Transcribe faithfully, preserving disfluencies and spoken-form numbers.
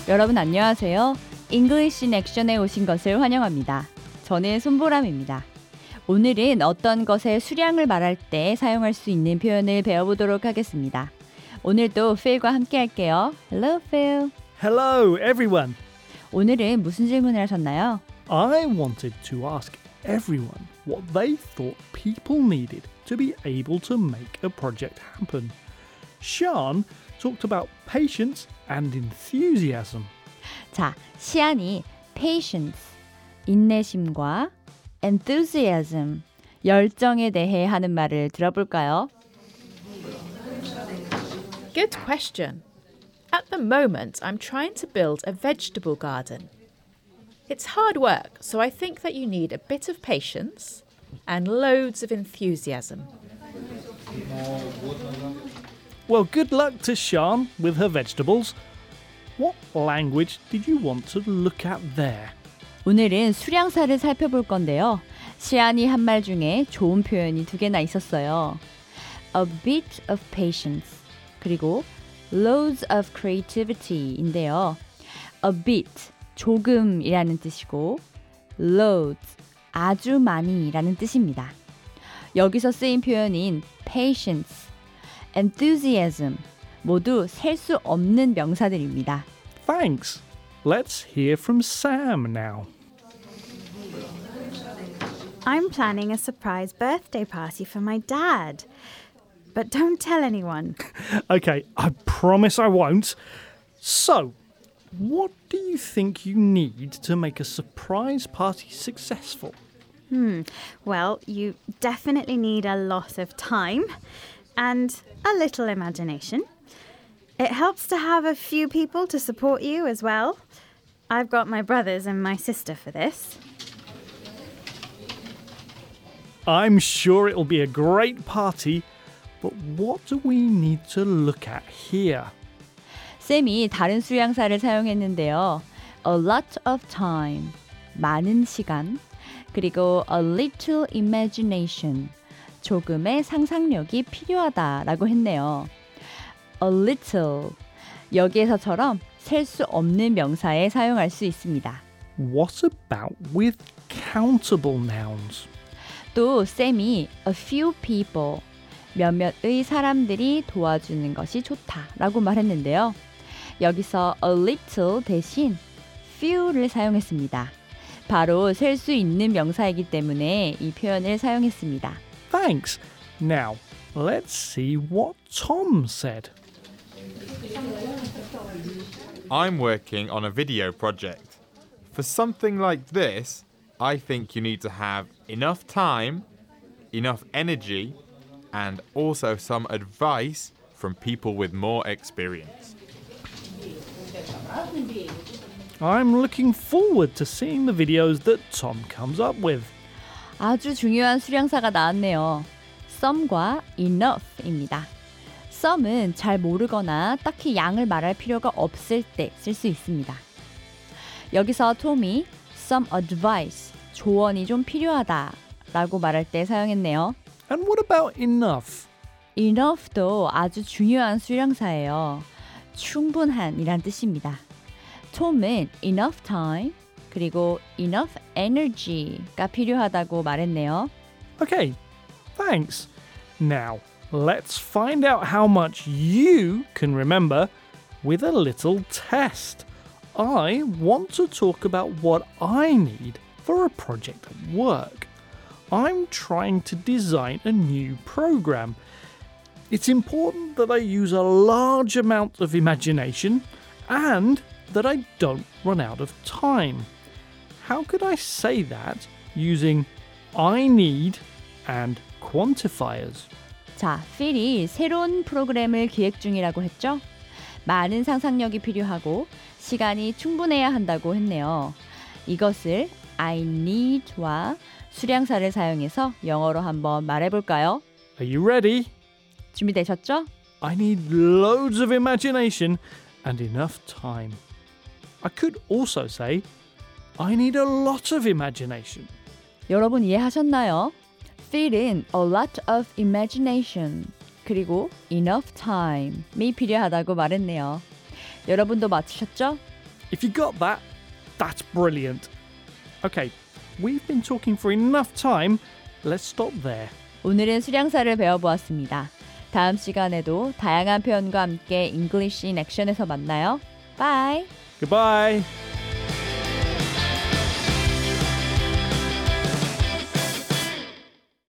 여러분 안녕하세요. English in Action에 오신 것을 환영합니다. 저는 손보람입니다. 오늘은 어떤 것의 수량을 말할 때 사용할 수 있는 표현을 배워보도록 하겠습니다. 오늘도 Phil과 함께 할게요. Hello, Phil. Hello, everyone. 오늘은 무슨 질문을 하셨나요? I wanted to ask everyone what they thought people needed to be able to make a project happen. Sean talked about patience and enthusiasm. 자, 시안이 patience, 인내심과 enthusiasm, 열정에 대해 하는 말을 들어볼까요? Good question. At the moment, I'm trying to build a vegetable garden. It's hard work, so I think that you need a bit of patience and loads of enthusiasm. Well, good luck to Sean with her vegetables. What language did you want to look at there? 오늘은 수량사를 살펴볼 건데요. 시안이 한 말 중에 좋은 표현이 두 개나 있었어요. A bit of patience 그리고 loads of creativity인데요. A bit, 조금이라는 뜻이고 loads, 아주 많이라는 뜻입니다. 여기서 쓰인 표현인 patience, enthusiasm 모두 셀 수 없는 명사들입니다. Thanks. Let's hear from Sam now. I'm planning a surprise birthday party for my dad. But don't tell anyone. Okay, I promise I won't. So, what do you think you need to make a surprise party successful? Hmm. Well, you definitely need a lot of time and a little imagination. It helps to have a few people to support you as well. I've got my brothers and my sister for this. I'm sure it'll be a great party, but what do we need to look at here? 쌤이 다른 수량사를 사용했는데요. A lot of time, 많은 시간, 그리고 a little imagination, 조금의 상상력이 필요하다라고 했네요. A little, 여기에서처럼 셀 수 없는 명사에 사용할 수 있습니다. What about with countable nouns? 또 쌤이 a few people, 몇몇의 사람들이 도와주는 것이 좋다라고 말했는데요. 여기서 a little 대신 few를 사용했습니다. 바로 셀 수 있는 명사이기 때문에 이 표현을 사용했습니다. Thanks. Now, let's see what Tom said. I'm working on a video project. For something like this, I think you need to have enough time, enough energy, and also some advice from people with more experience. I'm looking forward to seeing the videos that Tom comes up with. 아주 중요한 수량사가 나왔네요. some과 enough입니다. some은 잘 모르거나 딱히 양을 말할 필요가 없을 때 쓸 수 있습니다. 여기서 톰이 some advice, 조언이 좀 필요하다 라고 말할 때 사용했네요. And what about enough? enough도 아주 중요한 수량사예요. 충분한 이란 뜻입니다. 톰은 enough time 그리고 enough energy가 필요하다고 말했네요. Okay, thanks. Now, let's find out how much you can remember with a little test. I want to talk about what I need for a project at work. I'm trying to design a new program. It's important that I use a large amount of imagination and that I don't run out of time. How could I say that using I need and quantifiers? 자, 필이 새로운 프로그램을 기획 중이라고 했죠? 많은 상상력이 필요하고 시간이 충분해야 한다고 했네요. 이것을 I need와 수량사를 사용해서 영어로 한번 말해볼까요? Are you ready? 준비되셨죠? I need loads of imagination and enough time. I could also say I need a lot of imagination. 여러분 이해하셨나요? feel은 a lot of imagination 그리고 enough time이 필요하다고 말했네요. 여러분도 맞추셨죠? If you got that, that's brilliant. Okay, we've been talking for enough time. Let's stop there. 오늘은 수량사를 배워보았습니다. 다음 시간에도 다양한 표현과 함께 English in Action에서 만나요. Bye! Goodbye.